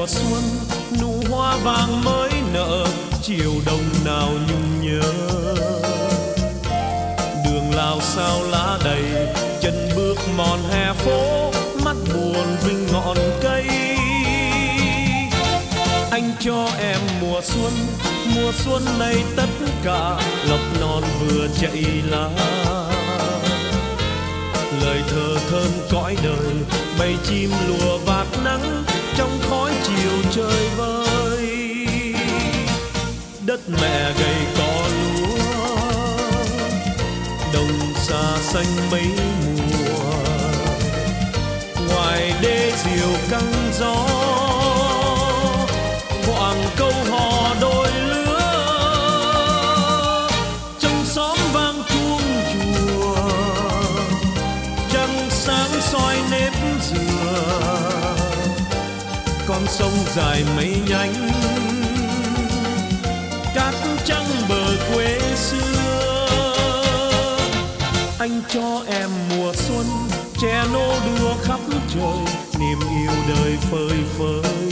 mùa xuân, nụ hoa vàng mới nở, chiều đông nào nhung nhớ. Đường lao sao lá đầy, chân bước mòn hè phố, mắt buồn vinh ngọn cây. Anh cho em mùa xuân này tất cả, lộc non vừa chạy lá. Lời thơ thơm cõi đời, bầy chim lùa vạt nắng, trong khói chiều trời vơi. Đất mẹ gầy cỏ lúa, đồng xa xanh mấy mùa. Ngoài đê diều căng gió, khoảng câu hò đôi lứa. Trong xóm vang chuông chùa, trăng sáng soi nếp dừa. Con sông dài mấy nhánh, cát trắng bờ quê xưa. Anh cho em mùa xuân, tre nô đua khắp trời, niềm yêu đời phơi phới.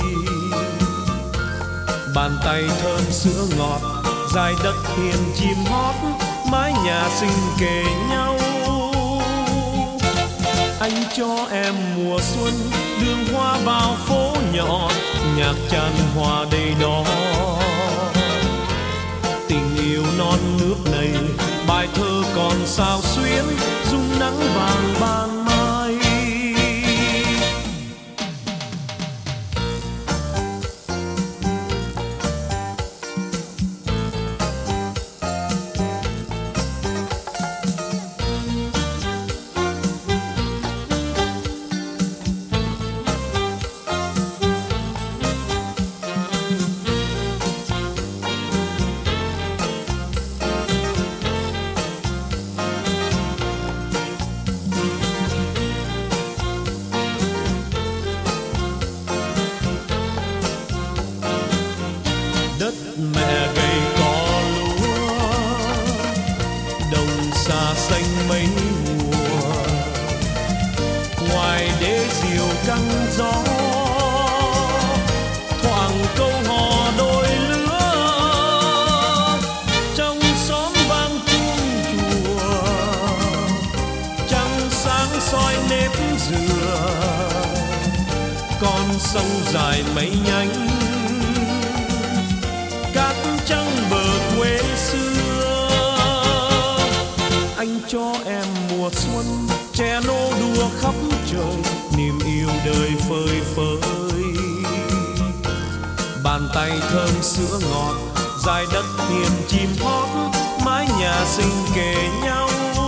Bàn tay thơm sữa ngọt, dài đất hiền chim hót, mái nhà xinh kề nhau. Anh cho em mùa xuân, đường hoa vào phố nhỏ, nhạc tràn hòa đầy đó. Tình yêu non nước này, bài thơ còn sao xuyến, dung nắng vàng ban mai. Đất mẹ gầy cỏ lúa, đồng xa xanh mấy mùa. Ngoài đê diều căng gió, thoảng câu hò đôi lứa. Trong xóm vang chuông chùa, trăng sáng soi nếp dừa. Con sông dài mấy nhánh, cát trắng bờ quê xưa. Anh cho em mùa xuân, tre nô đua khắp trời, niềm yêu đời phơi phới. Bàn tay thơm sữa ngọt, dài đất hiền chim hót, mái nhà xinh kề nhau.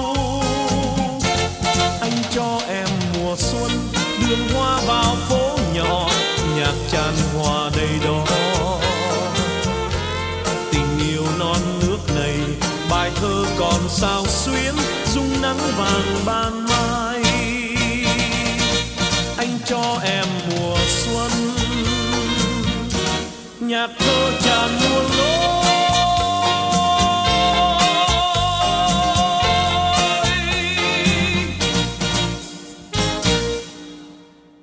Anh cho em mùa xuân, đường hoa vào phố nhỏ, nhạc tràn hòa đầy đó. Non nước này, bài thơ còn sao xuyến, dung nắng vàng ban mai. Anh cho em mùa xuân, nhạc thơ tràn muôn lối.